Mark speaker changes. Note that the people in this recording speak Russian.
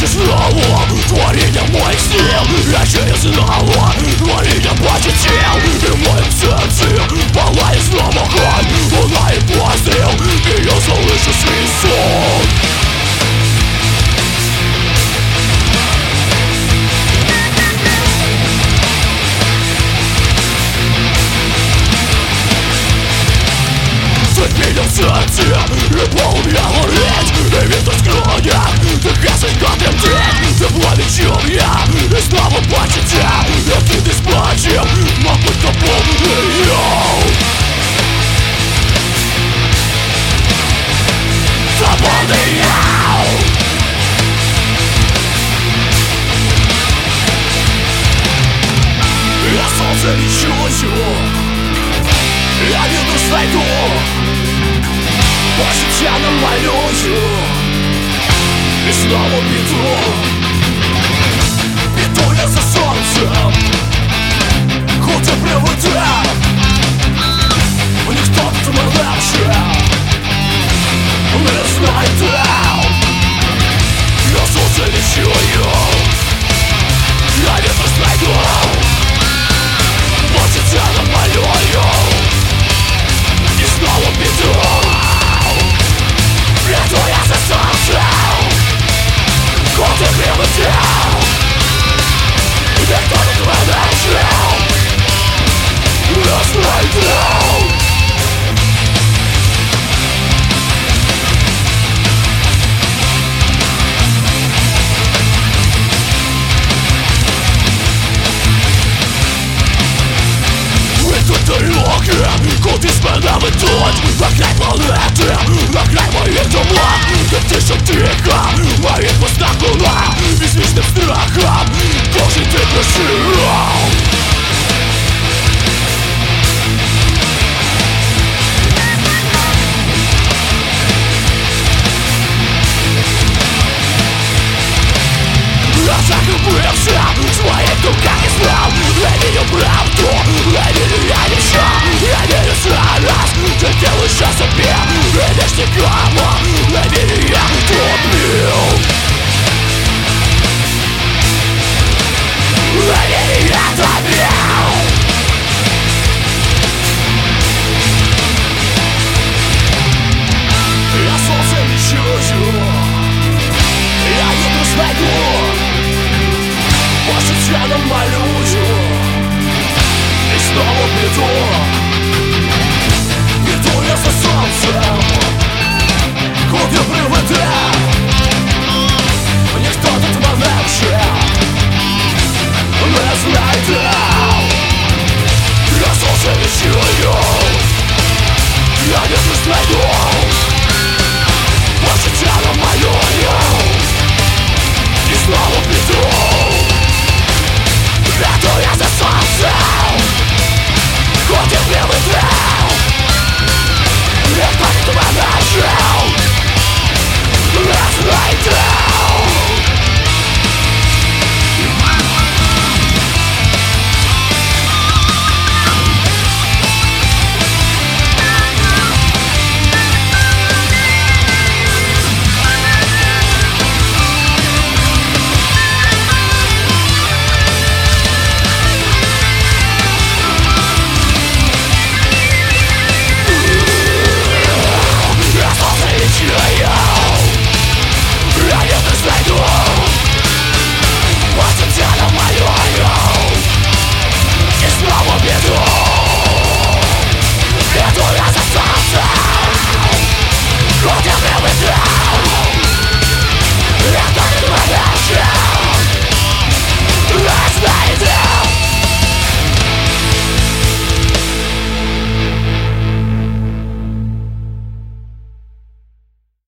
Speaker 1: снова творение моих сил. Я через снова творение почтил. И в моем сердце пылает снова огонь. Луна и пострел, и я слышу свисток. Видел в сердце, и полумя гореть. И видно в глазах, ты ясенько темнеть. Ты пламечил я, и снова бачить я. Я ты диспачем, мог быть тобой и я. Свободный я. Я солнце не чую, я виду сойду. Больше тебя намалюю и снова беду. Иду я за солнцем, куда приводы. Никто тут не лучше, не знает. Я солнце не чую, я виду сойду. Больше тебя намалюю и снова беду. Иду я за солнцем, куда приводы. Никто тут не лучше, не знает. Куда из меня ведут на край планеты, на край моих домов. Как дышит тихо, моих пустых луна. И с вечным страхом кожей ты пришел. Я закрепился в своих руках и знал. Я видел правду, я видел я ничего. Я верю зараз, ты делаешь о себе. Видишь никому, я верю я убил. Я верю я добил. Я солнце не чую, я не знайду. Больше тебя намалюю и снова приду. Иду я за солнцем, куда приводы. Никто тут не лучше, не знает. Я солнце не чую, я не знайду. Больше тебя намалюю и снова приду. Иду я за солнцем, куда приводы. Никто тут не лучше, не знает. Yeah.